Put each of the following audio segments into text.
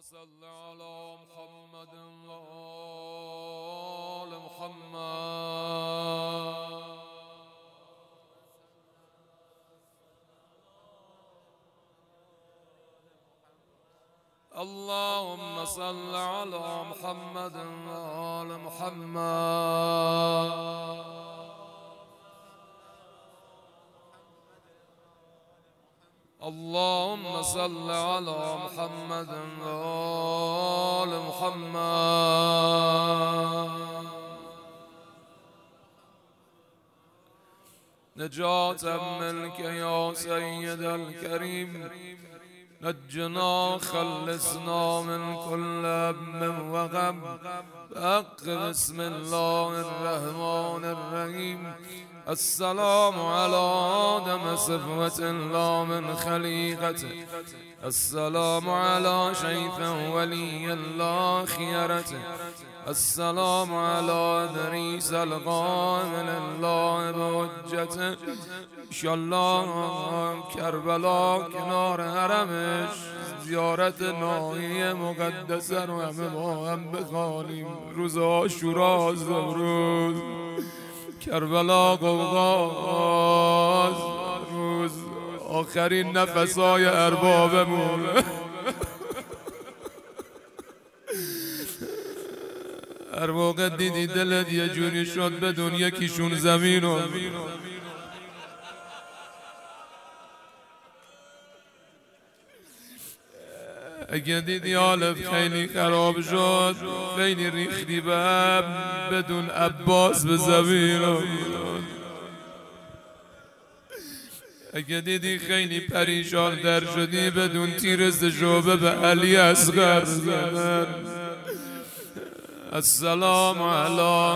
صل على محمد وآل محمد. اللهم صل على محمد وآل محمد. اللهم صل على محمد وآل محمد. نجاة منك يا سيد الكريم، نجنا خلصنا من كل هم وغم بحق بسم الله الرحمن الرحيم. السلام على آدم صفوة الله من خليقته، السلام على شيخ ولي الله خيرته، السلام على إدريس القائم لله بحجته. انشالله کربلا کنار حرمش زیارت ناحیه مقدسه رو همه با هم بخوانیم. روز عاشورا از امروز کربلا قوقاز، روز آخرین نفسای اربابمون. هر موقع دیدی دلت یه جوری شد بدون یکیشون زمینو اگه دیدی حالت خیلی خراب شد، خیلی ریختی به هم، بدون عباس به زمین. اگه دیدی خیلی پریشان در شدی، بدون تیر شعبه به علی اصغر زدن. السلام على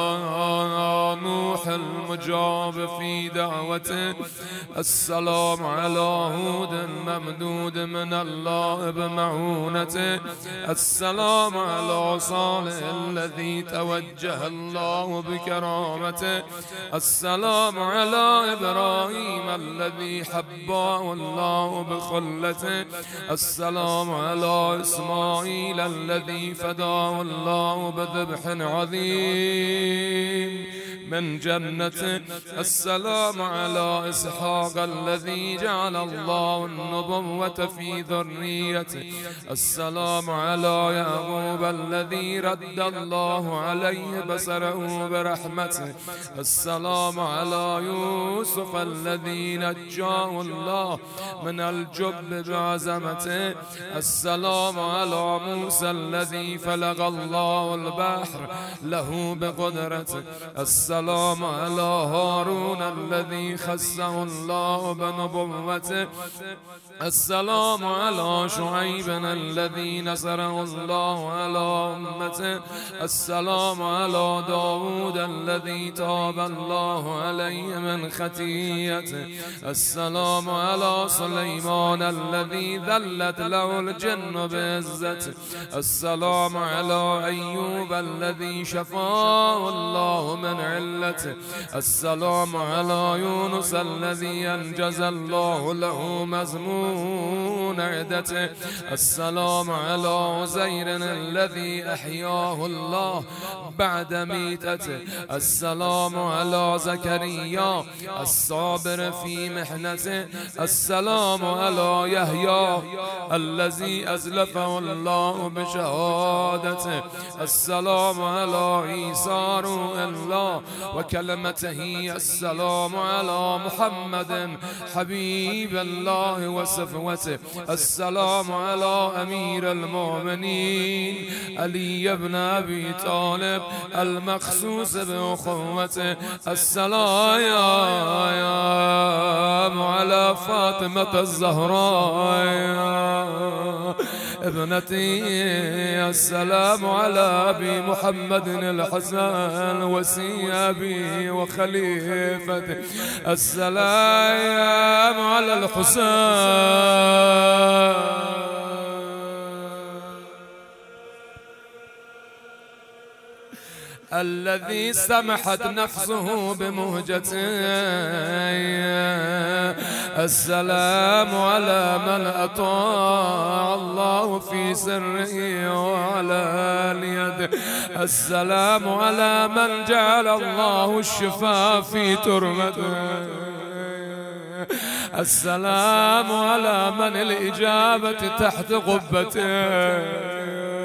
نوح المجاب في دعوته، السلام على هود الممدود من الله بمعونته، السلام على صالح الذي توجه الله بكرامته، السلام على إبراهيم الذي حباه الله بخلته، السلام على إسماعيل الذي فداه الله بذبح عظيم من جنته، السلام على إسحاق الذي جعل الله النبوة في ذريته، السلام على يعقوب الذي رد الله عليه بصره برحمته، السلام على يوسف الذي نجاه الله من الجب بعظمته، السلام على موسى الذي فلق الله البحر له بقدرته، السلام على هارون الذي خصه الله بنبوته، السلام على شعيب الذي نصره الله على أمته، السلام على داود الذي تاب الله عليه من خطيئته، السلام على سليمان الذي ذلت له الجن بعزته، السلام على أيوب الذي شفاه الله من علته، السلام على يونس الذي أنجز الله له مزمون عدته، السلام على عزير الذي أحياه الله بعد ميتته، السلام على زكريا الصابر في محنته، السلام على يحيى الذي أزلفه الله بشهادته، السلام على عيسى روح الله وكلمته، السلام على محمد حبيب الله وصفوته، السلام على أمير المؤمنين علي بن أبي طالب المخصوص بأخوته، السلام على فاطمة الزهراء ابنتي، السلام على أبي محمد الحسن وسي أبي وخليفته، السلام على الحسين. الذي سمحت نفسه بمهجته. السلام على من أطاع الله في سره وعلانيته. السلام على من جعل الله الشفاء في تربته. السلام على من الإجابة تحت قبته.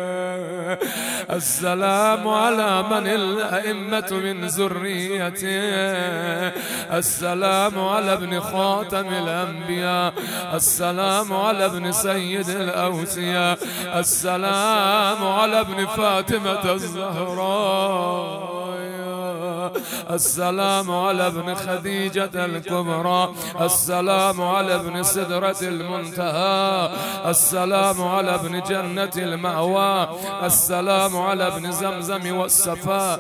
السلام على من الأئمة من ذريته. السلام على ابن خاتم الأنبياء. السلام على ابن سيد الأوصياء. السلام على ابن فاطمة الزهراء. السلام على ابن خديجة الكبرى. السلام على ابن سدرة المنتهى. السلام على ابن جنة المأوى. السلام على ابن زمزم والصفا.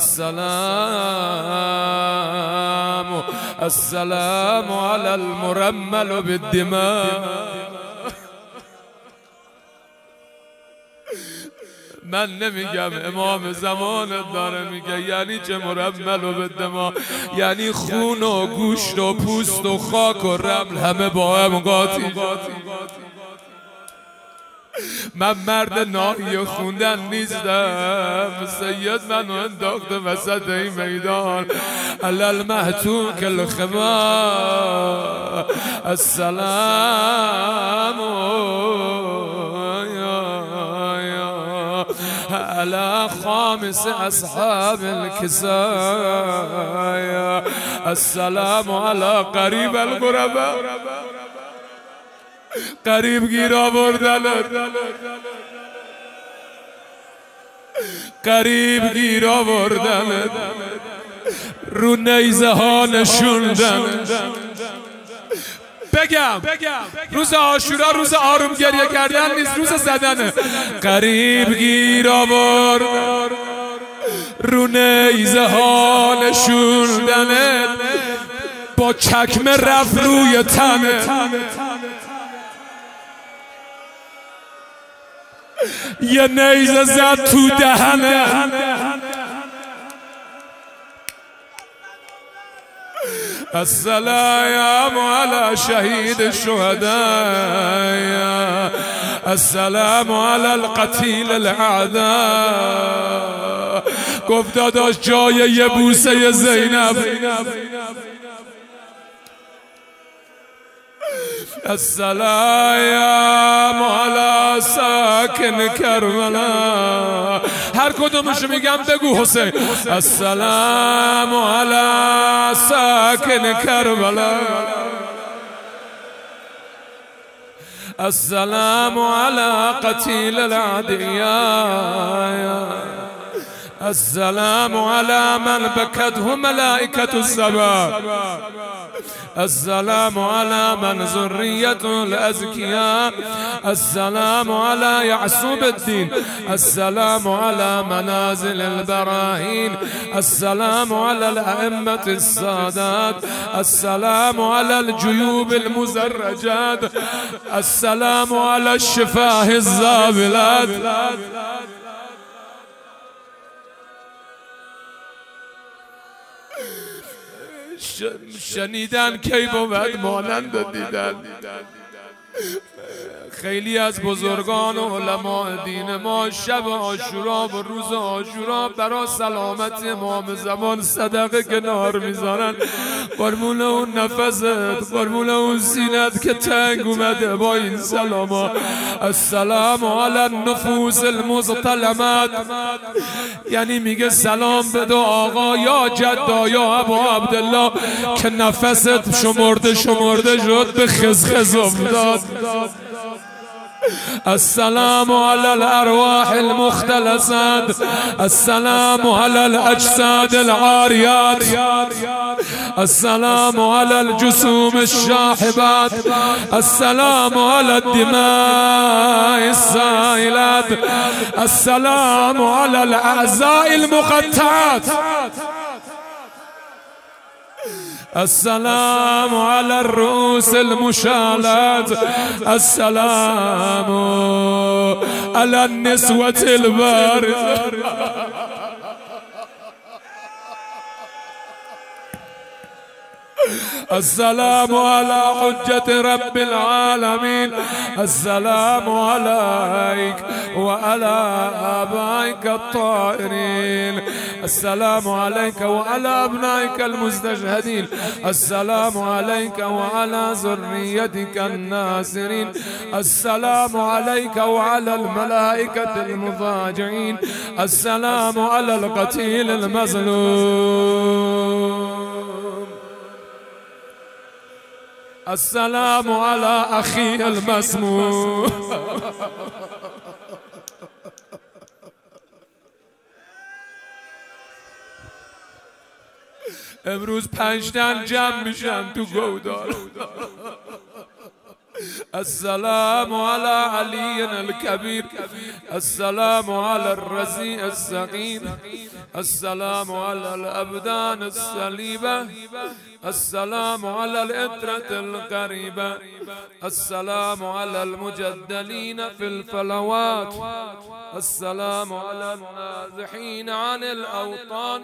السلام على المرمل بالدماء. من نمیگم، امام زمان داره میگه یعنی چه مرمل و بالدماء، یعنی خون و گوشت و پوست و خاک و رمل همه با هم قاطی. من مرد ناحیه خوندن نیستم. سید منو انداخته وسط این میدان علل محتوک الخما. السلام على خامس أصحاب الكسايا. السلام على قریب الغرباء. قریب گیر آوردنت، قریب گیر آوردنت، رو نیزه ها نشوندنت. بگم روز عاشورا روز آروم گریه کردن نیست، روز زدنه. قریب گیر آورد، رو نیزه ها نشوندنت، با چکمه رفت روی تنه. یه نیزه زد تو دهنه. السلام على شهید الشهداء. السلام على القتیل الاعداء. گفت داداش جای یه بوسه زینب. السلام على ساکن کربلا. هر کدومش میگم بگو حسین. السلام على ساکن کربلا. السلام على قتیل العدیاء. السلام على من بكته ملائكة السماء. السلام على من ذرية الأزكياء. السلام على يعصوب الدين. السلام على منازل البراهين. السلام على الأئمة السادات. السلام على الجيوب المزرجات. السلام على الشفاه الزابلات. شنیدن کی بود مانند دیدن. خیلی از بزرگان و علماء دین ما شب عاشورا و روز عاشورا برای سلامت امام زمان صدقه کنار میذارن. قربون اون نفست، قربون اون سینت که تنگ اومده با این سلاما. السلام علی النفوس المظلمات. یعنی میگه سلام بده آقا یا جدا یا ابا عبدالله که نفست شمرده شد به خزخز افتاد. السلام على الأرواح المختلسات. السلام على الأجساد العاريات. السلام على الجسوم الشاحبات. السلام على الدماء السائلات. السلام على الأعزاء المقطعات. السلام على الرؤوس المشالات. السلام على النسوة البارزة. السلام على حجة رب العالمين. السلام عليك وعلى آبائك الطاهرين. السلام عليك وعلى أبنائك المستشهدين. السلام عليك وعلى ذريتك الناصرين. السلام عليك وعلى الملائكة المضاجعين. السلام على القتيل المظلوم. السلام على أخي المسموم. امروز 5 تن جمع میشن تو گودال. السلام على علي الكبير. السلام على الرزيء السقيم. السلام على الأبدان السليبة. السلام على الإترة القريبة. السلام على المجدلين في الفلوات. السلام على النازحين عن الأوطان.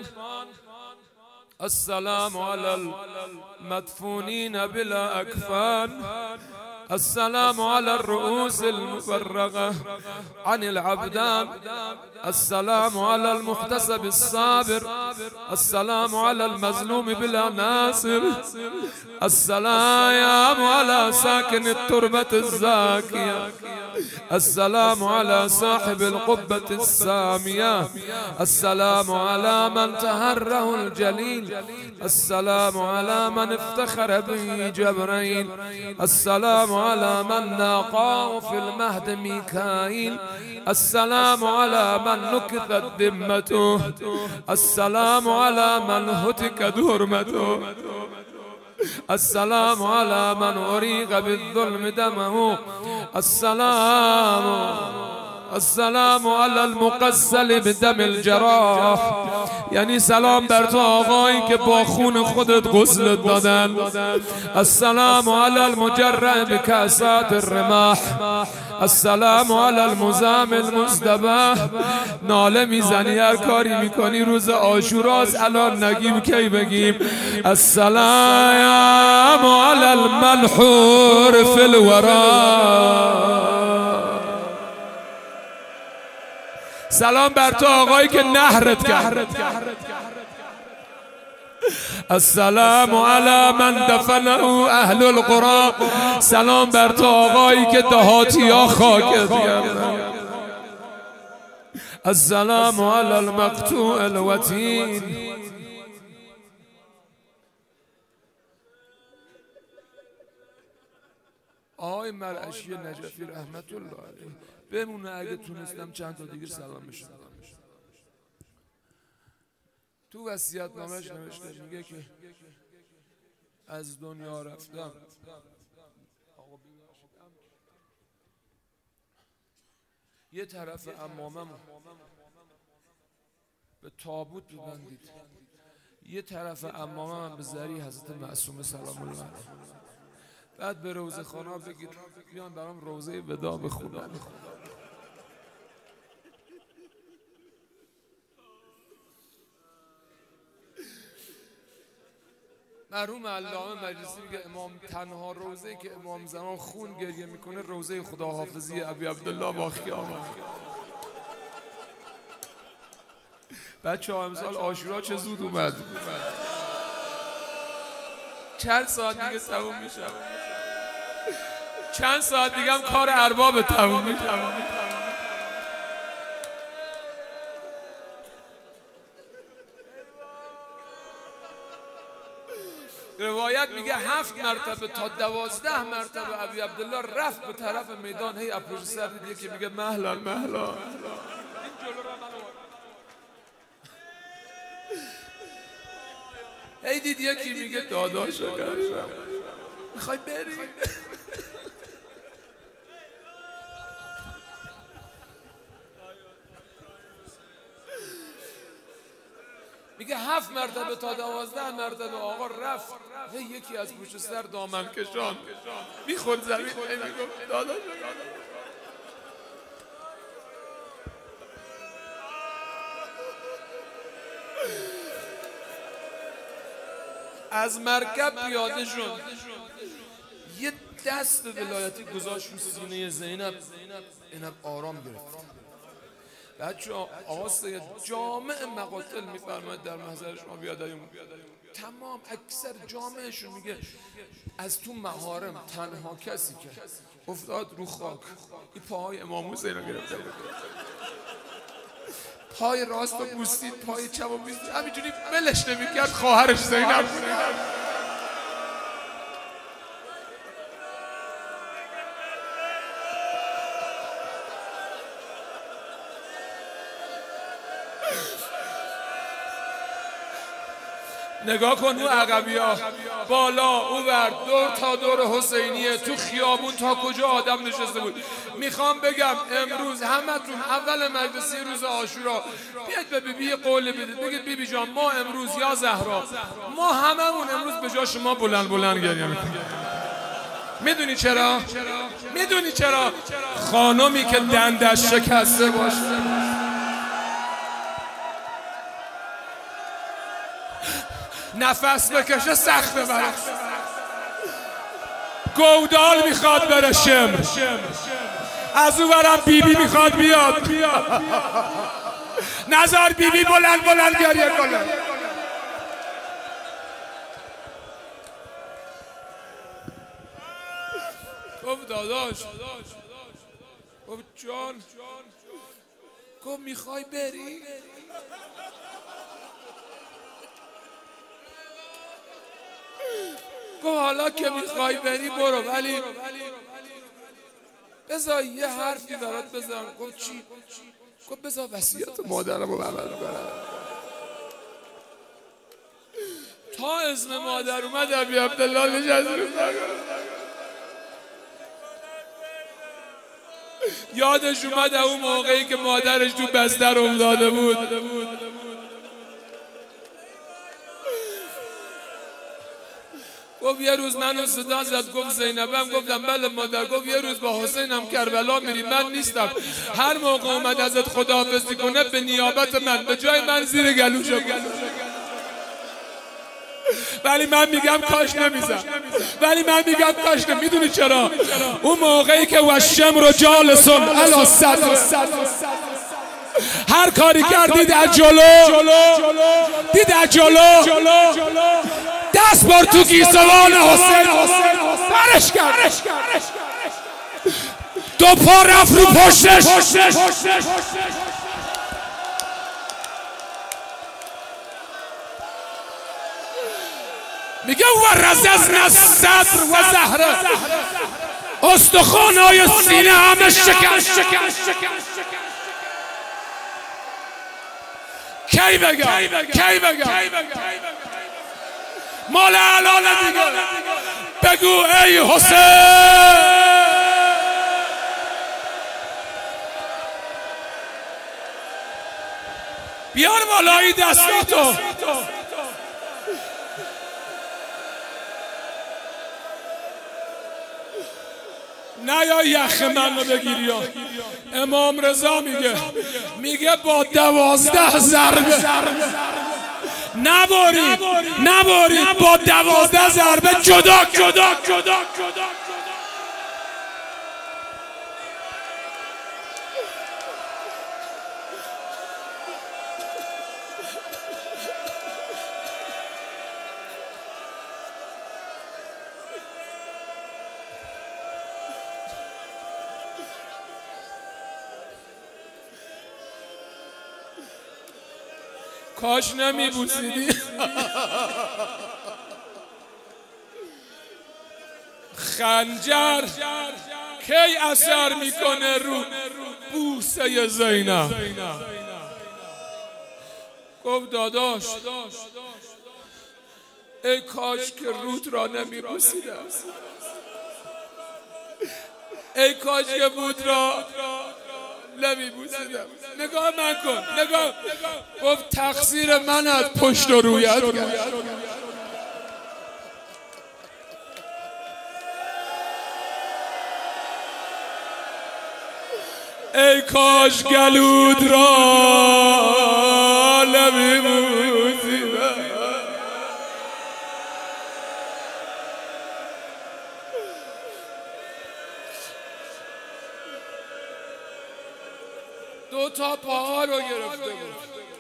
السلام على المدفونين بلا أكفان. السلام على الرؤوس المفرغة عن العبدان. السلام على المحتسب الصابر. السلام على المظلوم بلا ناصر. السلام على ساكن التربة الزاكية. السلام على صاحب القبة السامية. السلام على من تهره الجليل. السلام على من افتخر به جبريل. السلام على من لاقاه في المهد ميكائيل. السلام على من نكثت ذمته. السلام على من هتكت حرمته. السلام على من أريق بالظلم دمه. السلام على المغسل بدم الجراح. یعنی سلام بر تو آقایی که با خون خودت غسل دادن. السلام على المجرع بکاسات الرماح. السلام على المزام المزدبه. ناله میزنی هر کاری میکنی روز عاشوراست، الان نگیم کی بگیم؟ السلام على الملحور في الورى. سلام بر تو آقایی که نهرت کرد. السلام على من دفنه اهل القرى. سلام بر تو آقایی که دهاتی ها خاکت کردن. السلام على المقطوع الوتين. آقای مرعشی نجفی رحمت الله علیه بمونه، اگه تونستم چند تا دیگه سلام میشم. تو وصیت نامش نوشته، میگه که از دنیا رفتم یه طرف عمامم به تابوت ببندید، یه طرف عمامم به ذری حضرت معصومه سلام الله علیه. بعد به روزه خانا بگید بیان برام روزه ودا بخونن. مرحوم علامه مجلسی میگه امام تنها روزه‌ای که امام زمان خون گریه میکنه روزه خداحافظی ابی عبدالله باخیام. بچه ها امسال عاشورا چه زود اومد. چند ساعت دیگه تموم میشه. چند ساعت دیگه هم کار ارباب تموم میشه. روایت میگه 7 مرتبه تا 12 مرتبه ابی عبدالله رفت به طرف میدان. هی اپروش سر دیدیه که میگه مهلا مهلا. هی دید یکی میگه داداشو گرفتم میخوای بری. میگه 7 مرتبه تا 12 مرتبه آقا رفت. هی یکی از پشت سر دامن کشان میخورد زمین. میگفت داداشو از مرکب پیاده شد، یه دست ولایتی گذاشت رو سینه زینب آرام گرفت. بچه آقا سید جامع مقاتل میفرماید در محضر شما بیادایون، تمام اکثر جامعشون میگه از تو محارم تنها کسی که افتاد رو خاک این پاهای امام حسین رو گرفته بود. پای راست رو بوسید، پای چپ رو بوسید، همینجوری ولش نمیکرد. خواهرش زینب نگاه کن اون عقبی‌ها بالا اونور دور تا دور حسینیه، تو خیابون تا کجا آدم نشسته بود. میخوام بگم امروز همتون اول مجلسی روز عاشورا بیاید به بیبی قول بدید، بگید بیبی جان ما امروز یا زهرا ما هممون امروز به جا شما بلند بلند گریه میکنیم. میدونی چرا؟ میدونی چرا؟ خانمی که دندش شکسته باشه، نفس بکشه سخته براش، گودال میخواد بره شمر، از اون برم بیبی میخواد بیاد، نزار بیبی بلند بلند گریه کنه. گفت داداش، گفت جان، گفت میخوای بری؟ گفت حالا که میخوای بری برو، ولی بذار یه حرفی برات بزنم. گفت چی؟ گفت بذار وصیت مادرم رو عمل کنم. تا اسم مادر اومد ابی عبدالله نشست یادش اومد اون موقعی که مادرش تو بستر افتاده بود. گفت یه روز منو صدا زد، گفت زینبم. گفتم بله مادر. گفت یه روز با حسینم کربلا میری، من نیستم، هر موقع اومد ازت خداحافظی کنه به نیابت من به جای من زیر گلوشو ولی من میگم کاش نمیزم، ولی من میگم کاش نمیزم. میدونی چرا؟ اون موقعی که والشمر جالسون علی صدر، هر کاری کردید از جلو، دید از جلو دست بر تو گیسوان حسین برش کرد، دو پا رفت رو پشتش. میگه و رززنا الصدر و زهره، استخوان‌های سینه همه شکست. کی بگم مال الان دیگه. بگو ای حسین، بیار بالایی دستاتو. نه یا یخ من رو بگیری. امام رضا میگه با 12 ضربه نبارید، با 12 ضربه جدا. کاش نمیبوسیدی. خنجر کی اثر میکنه رو بوسه زینب؟ گفت داداش ای کاش که رود را نمیبوسیدم، ای کاش که رود را نمیبوسیدم. نگاه من کن، نگاه. گفت تقصیر من از پشت و رویت کرد. ای کاش گلود را نمیبوسیدم. دو تا پاها رو گرفته بود،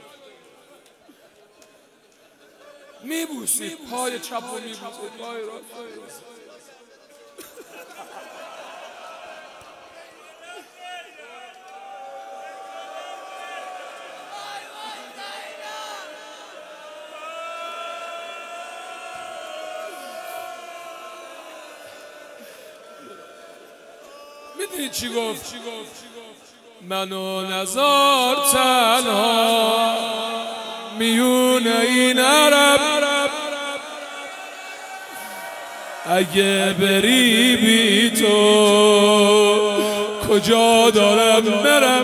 میبوسید پای چپ رو، میبوسید پای راست. میدونی چی گفت؟ منو نزار تنها میون این عرب، اگه بری بی تو کجا دارم برم،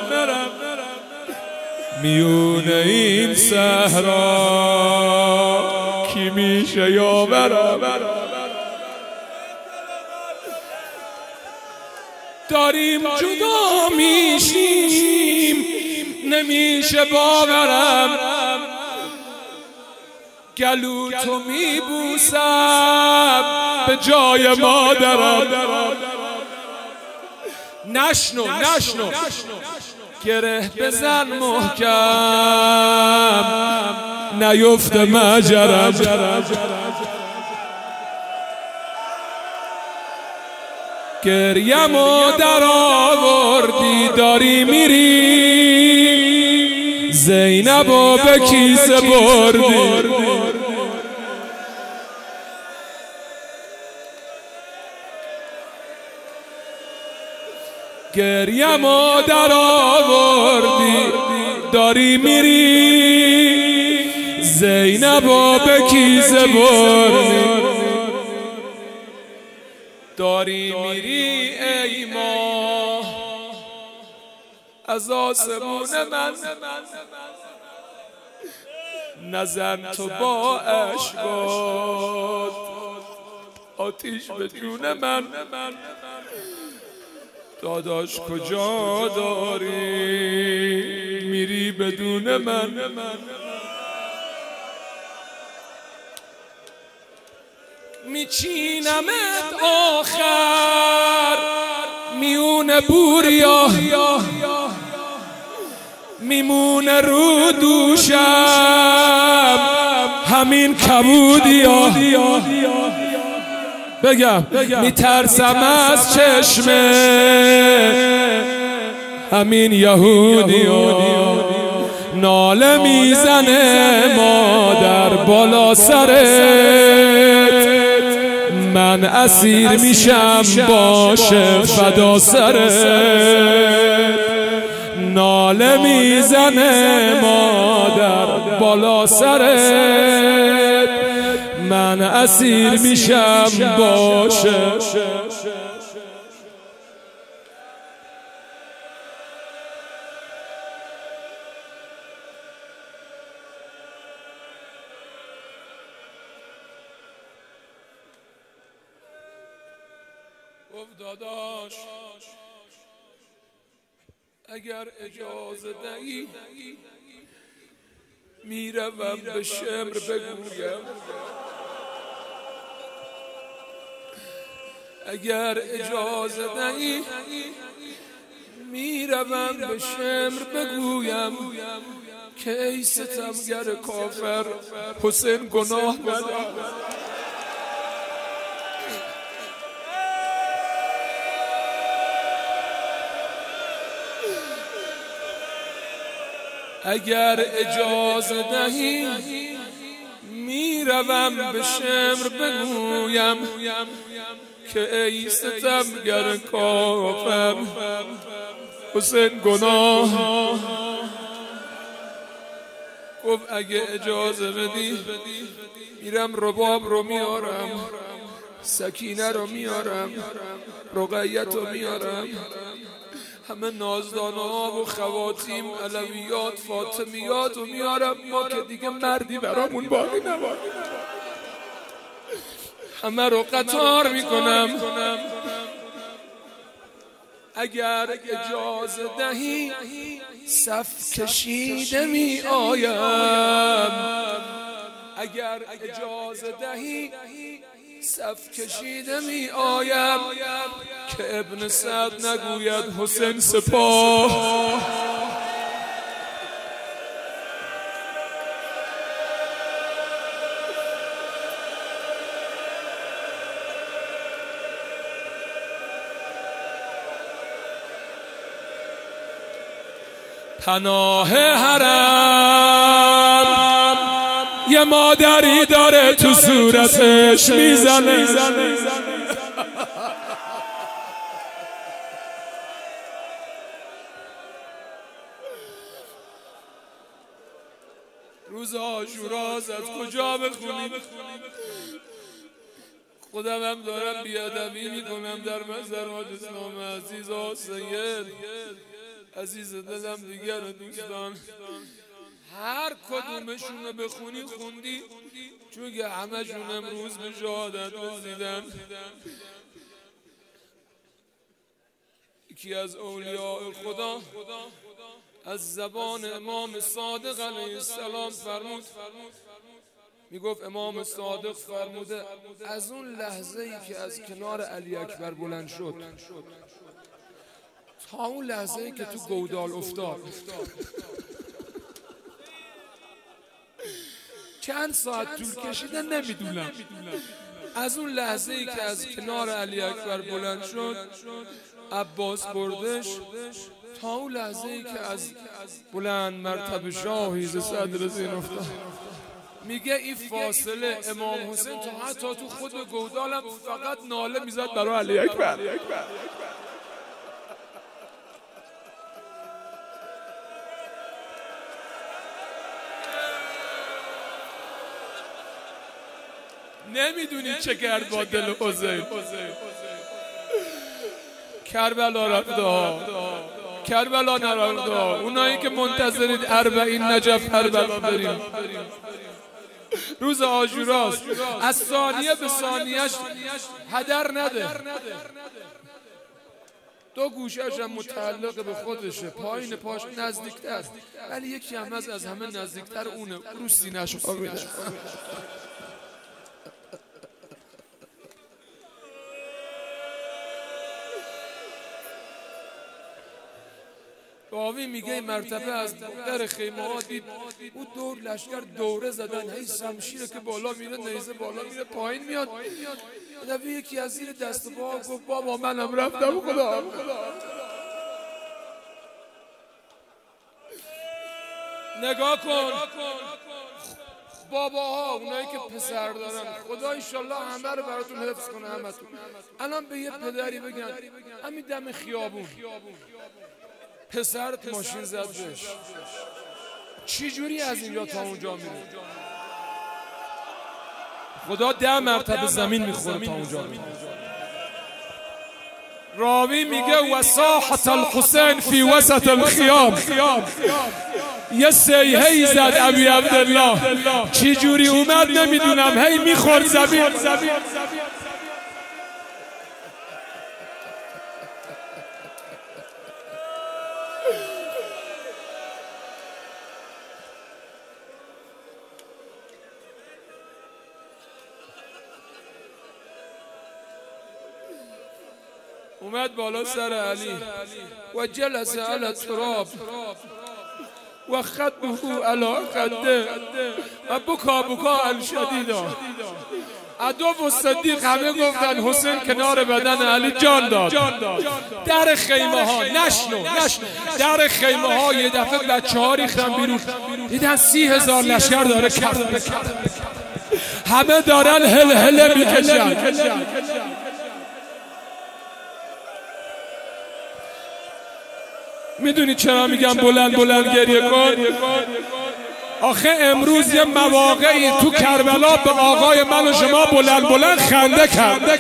میون این صحرا کی میشه یاورم. داریم جدا میشیم نمیشه باورم، گلو تو میبوسم به جای مادرم. نشنو گره بزن محکم نیفت مجرم، گریمو در آوردی داری میری، زینبو به کیسه بردی. گریمو در آوردی داری میری، زینبو به کیسه بردی. داری میری ای ماه از آسمون من، نزن تو با اشکات آتیش به جون من. داداش کجا داری میری بدون من؟ میچینمت آخر میون بوریا، میمونه رو دوشم همین کبودیا. بگم میترسم از چشمه همین یهودیا، ناله میزنه مادر بالا سرت، من اسیر میشم باشه فدا سرت. ناله میزنه مادر بالا سرت، من اسیر میشم باشه. داداش اگر اجازه دهی میروم به شمر بگویم، اگر اجازه دهی میروم به شمر بگویم که ای ستمگر کافر حسین گناه بدار. اگر اجازه دهی میروم به شمر بگویم که ای ستمگر کافر حسین گناه. گفت اگه اجازه بدی میرم رباب رو میارم، سکینه رو میارم، رقیت رو میارم، همه نازدانه ها و خواتیم علویات فاطمیات رو میارم، ما که دیگه مردی برامون باقی نماند، همه رو قطار میکنم. اگر اجازه دهی صف کشیده می آیم، اگر اجازه دهی صف کشیده می آیم که ابن سعد نگوید حسین سپاه. پناه حرم یه مادری داره تو صورتش میزنه. روز عاشورا از کجا بخونیم؟ خودم هم دارم بیادبی میکنم در مزار حاج اسلام عزیز و سید عزیز دلم دیگر دوستان، هر کدومشون رو بخونی خوندی، چون که همشون امروز به شهادت رسیدن. یکی از اولیاء خدا از زبان امام صادق علیه السلام فرمود، میگفت امام صادق فرموده از اون لحظه ای که از کنار علی اکبر بلند شد تا اون لحظه ای که تو گودال افتاد چند ساعت طول کشیده نمیدونم. از اون لحظه ای که از کنار علی اکبر بلند شد عباس بردش تا اون لحظه ای که از بلند مرتبه شاهی ز صدر زین افتاد. میگه این فاصله امام حسین تا حتی تو خود گودالم فقط ناله میزد برای علی اکبر. نمیدونی چه کرد با دل حسین. کربلا رفته، کربلا نرفته. اونایی که منتظرید 40 نجف کربلا بریم، روز عاشوراست، از ثانیه به ثانیهش هدر نده. دو گوشش هم متعلق به خودشه، پایین پاش نزدیکتر، ولی یکی هم از همه نزدیکتر اونه، رو سینه‌ش خوابیده. راوی میگه مرتبه از در خیمه ها دید او دور لشکر دوره زدن، هی شمشیره که بالا میره، نیزه بالا میره، پایین میاد. نبی یکی از زیر دست پا گفت بابا منم رفتم خدا. نگاه کن باباها، اونایی که پسر دارن، خدا انشالله همه رو براتون حفظ کنه. همتون الان به یه پدری بگن همین دم خیابون پسرت ماشین زد بهش، چی جوری از اینجا تا اونجا میره؟ خدا 10 مرتبه زمین میخوره تا اونجا میره. راوی میگه وصاحت الحسین فی وسط الخیام، یه سیهی زد ابی عبدالله، چی جوری اومد نمیدونم، هی میخورد زمین. اومد بالا سر علی و جلس علی التراب و خده علی خده و بکا شدیدا. عدو و صدیق همه گفتن حسین کنار بدن علی جان داد. در خیمه ها نشنو در خیمه ها یه دفعه بچه ها ریختن بیرون، دیدن 30,000 لشکر داره کرد، همه دارن هل میکشن. میدونی چرا میگم بلند گریه کن؟ آخه امروز یه مواقعی تو کربلا به آقای من و شما بلند خنده کرد.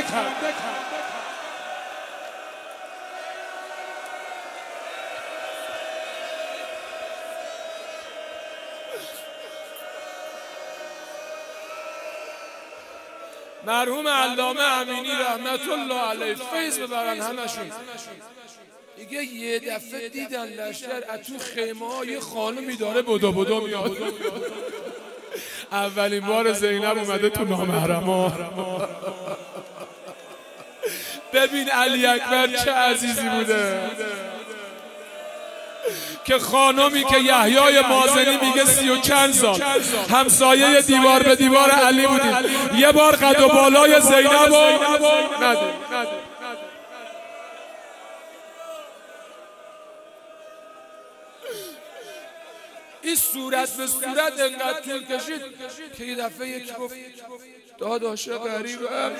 مرحوم علامه امینی رحمت الله علیه فیض ببرن همشون، دیگه یه دفعه دیدن لشکر از تو خیمه ها یه خانمی داره بدو میاد. اولین بار زینب اومده تو نامحرما. ببین علی اکبر چه عزیزی بوده که خانمی که یحیای مازنی میگه 30 و چند سال همسایه دیوار به دیوار علی بودیم، یه بار قد و بالای زینب نده. این صورت به صورت انقدر طول کشید که یه دفعه یکی گفت داداش غریبم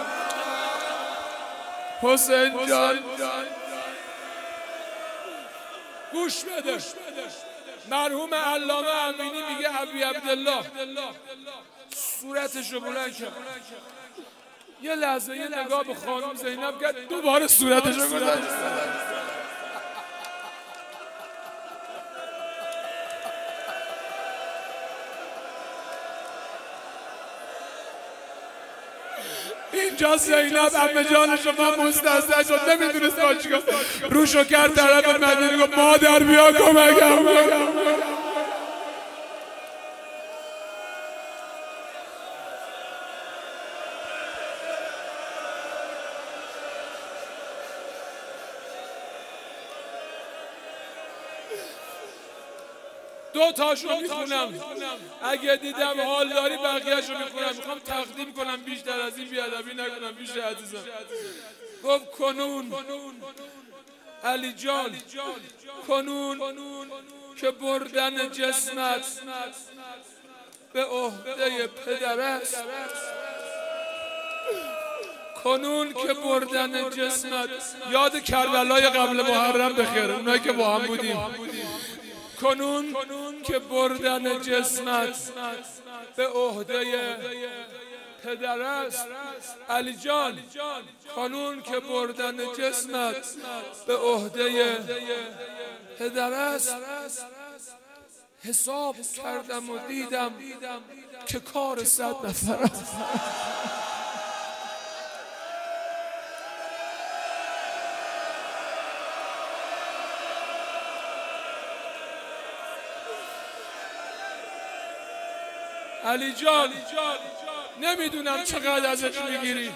حسین جان گوش بده. مرحوم علامه امینی میگه ابی عبدالله صورتشو بلند کرد، یه لحظه یه نگاه به خانم زینب کرد، دوباره صورتشو گذاشت. اینجا زینب عمه جان شما مستضعف شد، نمیدونست با چیکار، روشو کرد طرف مدینه گفت مادر بیا کمکم. دو تاشو میخونم، اگه دیدم حال داری بقیه‌شو میخونم. میخوام تقدیم کنم، بیشتر از این بیادبی نکنم پیش عزیزم. گفت کنون علی جان، کنون که بردن جسمت به عهده پدر است، کنون که بردن جسمت، یاد کربلای قبل محرم بخیر اونایی که با هم بودیم، کنون که بردن جسمت به عهده پدر است. علی جان، کنون که بردن جسمت به عهده پدر است. حساب کردم و دیدم که کار 100 نفر است. علی جان نمیدونم چقدر ازش میگیری،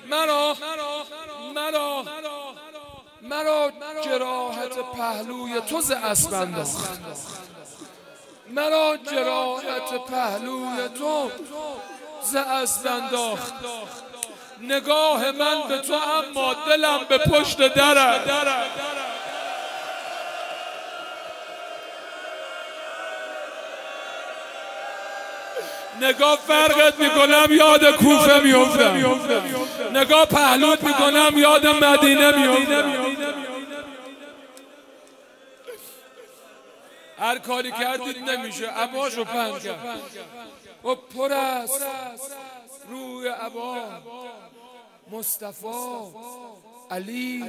مرا جراحت پهلوی تو ز اسب انداخت، مرا جراحت پهلوی تو ز اسب انداخت. نگاه من به تو اما دلم به پشت درت، نگاه فرقت میکنم یاد کوفه میافتم، نگاه پهلوت میکنم یاد مدینه میافتم. هر کاری کردید نمیشه، عباشو پهن کرد و پر است روی عبا مصطفی علی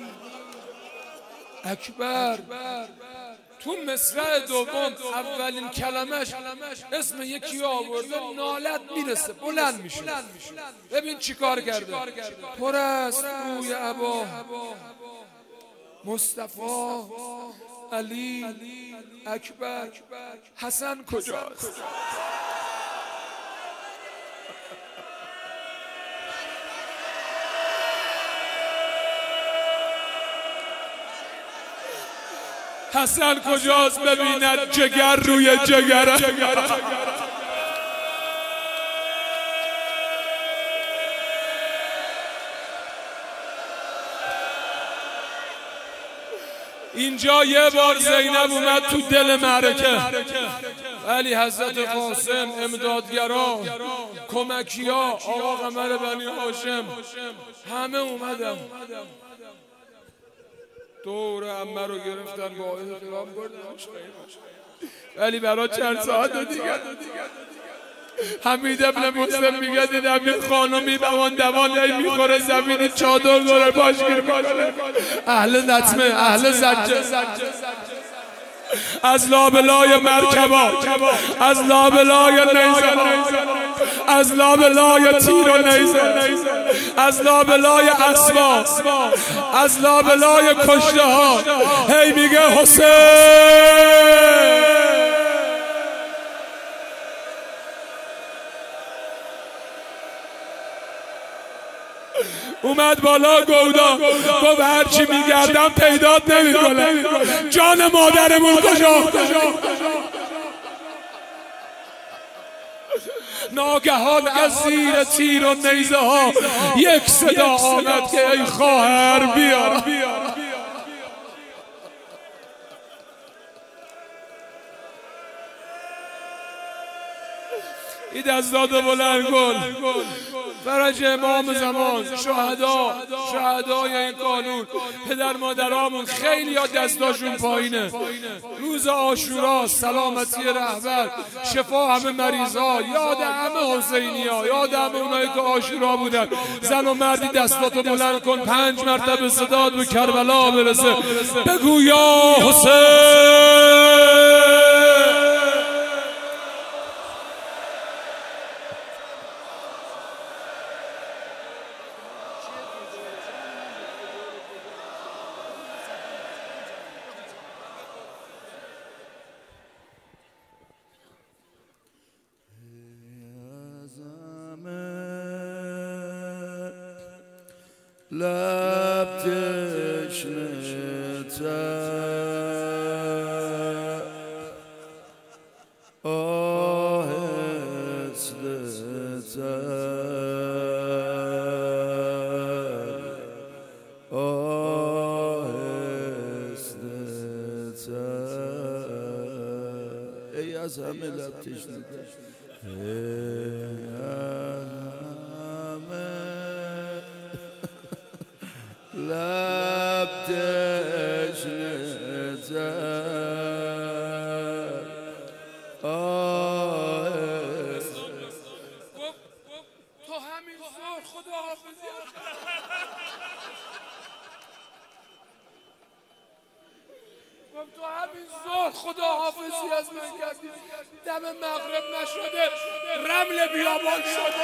اکبر. تو مصرع دوم اولین کلمش اسم یکی آورده، نالت میرسه، بلند میشه. ببین چی کار کرده، پر است روی عبا مصطفی علی اکبر. حسن کجاست؟ حسن کجاست ببیند جگر روی جگر. اینجا یه بار زینب اومد تو دل معرکه، ولی حضرت قاسم، امدادگرا، کمکیا، آقا قمر بنی هاشم همه اومدن دور عمه رو گرفتن، با احترام بردنش. ولی برای چند ساعت دیگه حمید ابن مسلم میگه دیدم یه خانمی دوان میخوره زمینی، چادر داره پاشگیر کنه، اهل نطمه، اهل زجه، از لابلای مرکبا، از لابلای نیزه، از لابلای تیر و نیزه، از لابلای اسبا، از لابلای کشته ها هی میگه حسین. اومد بالا گودا گفت هرچی میگردم پیدات نمیکنه، جان مادرمون کجا؟ ناگهان از زیر تیر و نیزه ها یک صدا آمد که ای خواهر بیا. این دستات بلند کن. فرج امام زمان، شهدای این قانون، پدر مادرامون خیلی ها دستاشون پایینه. روز عاشورا سلامتی رهبر، شفا همه مریضا، یاد همه حسینی ها، یاد همه اونایی که عاشورا بودن. زن و مردی دستاتو بلند کن، 5 مرتبه صدات به کربلا برسه. بگو یا حسین. لب تشنه تر آهسته تر آهسته تر ای از همه لب تشنه تر لب تشنه تر تو همین زور خدا حافظی تو همین زور خدا حافظی از من کردی. دم مغرب نشده رمل بیابان شده.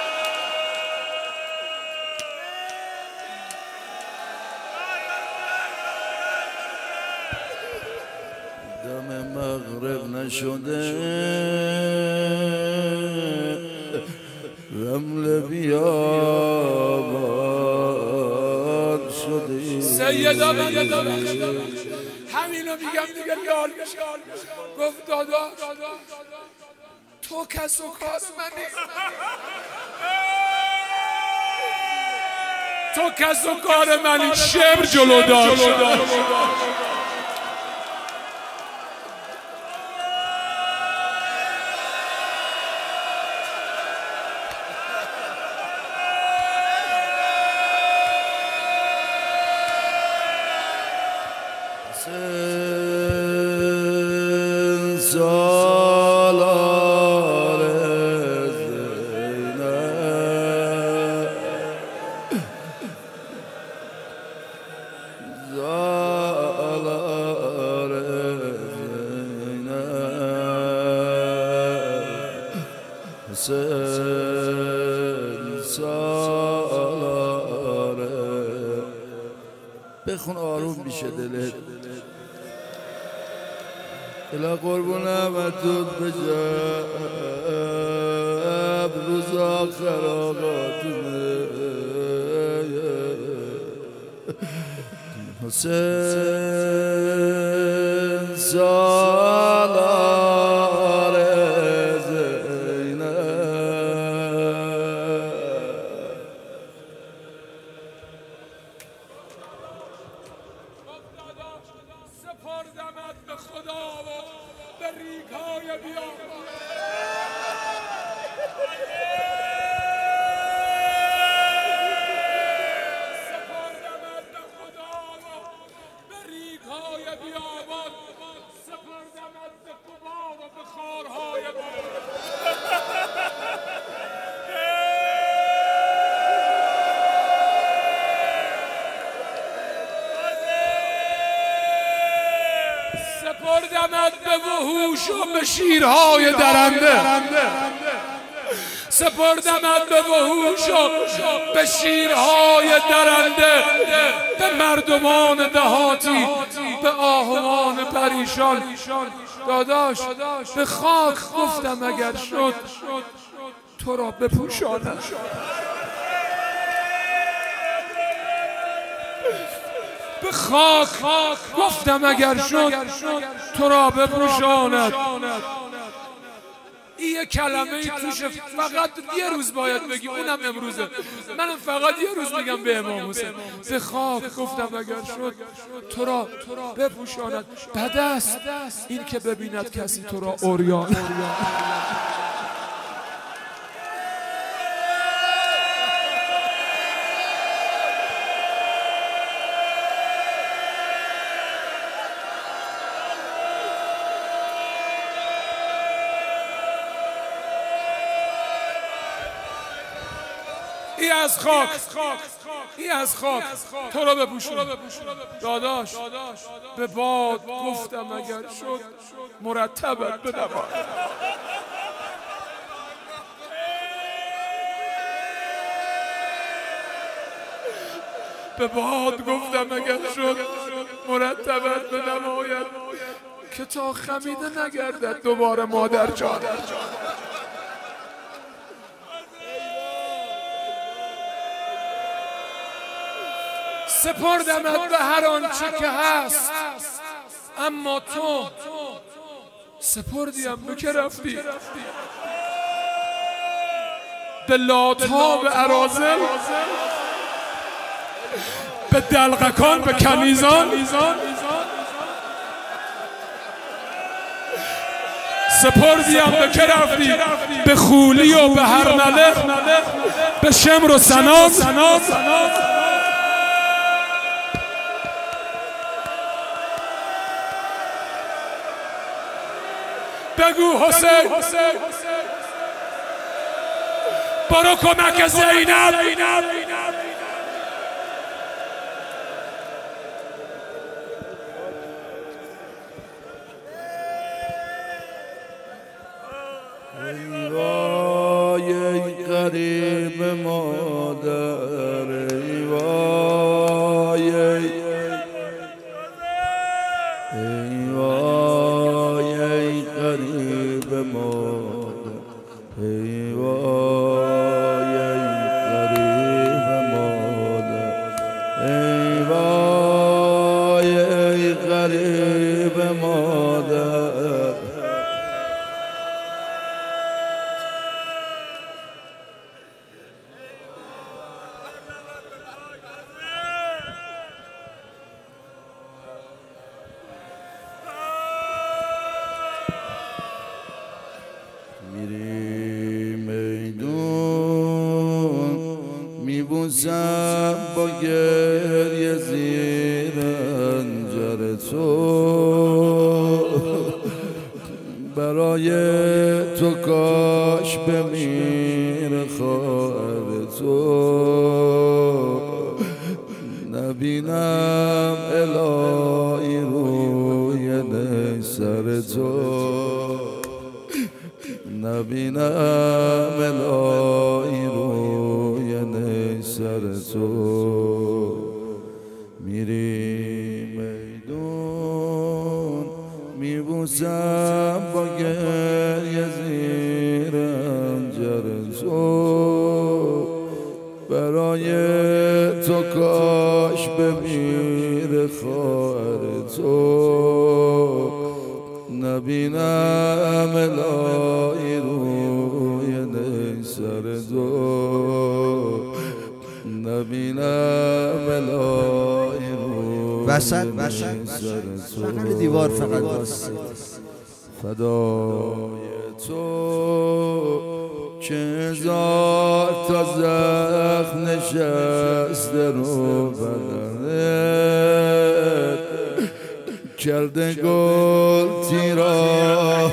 دم مغرب نشده رمل بیابان شده. سیدا همینو میگم دیگه یار میشه. گفت دادا تو کس و کار منی، تو کس و کار منی. شبر جلو داشت. سالار زینب سالار زینب حسین سالار. بخون آروم میشه دلت. الا قربون احمدود بجب روز آخر آقاتونه حسین سالار زینب. سپردمت به خدا و به ریگ‌های بیابان. سپردمت به خدا و به ریگ‌های بیابان. سپردمت به قبا و به خارهای سپردمت به وحوش و به شیرهای درنده. سپردمت به وحوش و به شیرهای درنده. به مردمان دهاتی، به آهوان پریشان. داداش به خاک گفتم اگر شد تو را بپوشانم. به خاک گفتم اگر شد تو را بپوشاند. این یه کلمه ای توش فقط یه روز باید بگی، اونم امروزه. منم فقط یه روز میگم به امام حسین. به خاک گفتم اگر شد تو را بپوشاند. بد است این که ببیند کسی تو را عریان. ای از خاک ای از خاک تو رو بپوشون داداش به باد گفتم اگر شد مرتبت بنواید به باد گفتم اگر شد مرتبت بنماید که تا خمیده نگردد دوباره مادر جان سپردمت به هر آنچه که هست اما تو سپردیم به که رفتی به لاتها به اراذل به دلقکان به کنیزان سپردیم به که رفتی به خولی و به هرمله به شمر و سناز بگو حسین برو کمک زینب ای وای ای غریب مادر ای وای ای وای ای غریب مادر ای وای ای غریب مادر ای وای ای غریب مادر میری میدون میبوسم با گریه زیر انجر تو برای تو کاش بمیر خواهر تو نبینم الهی روی نیسر تو نبینم الهی روی نیسر تو میری میدون میبوسم با گریه زیر انجر تو برای تو کاش بمیر خواهر تو نبینم الهی روی نیسر تو نبینم الهی روی وسط نیسر تو بغل دیوار فقط واسید فدای تو که هزار تا زخم نشسته رو بدنت کرده گل تیرا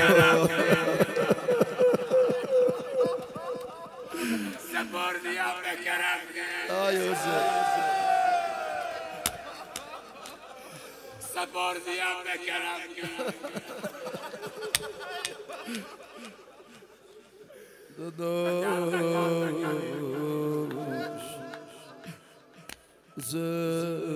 سپردیم به که رفتی سپردیم به که رفتی داداش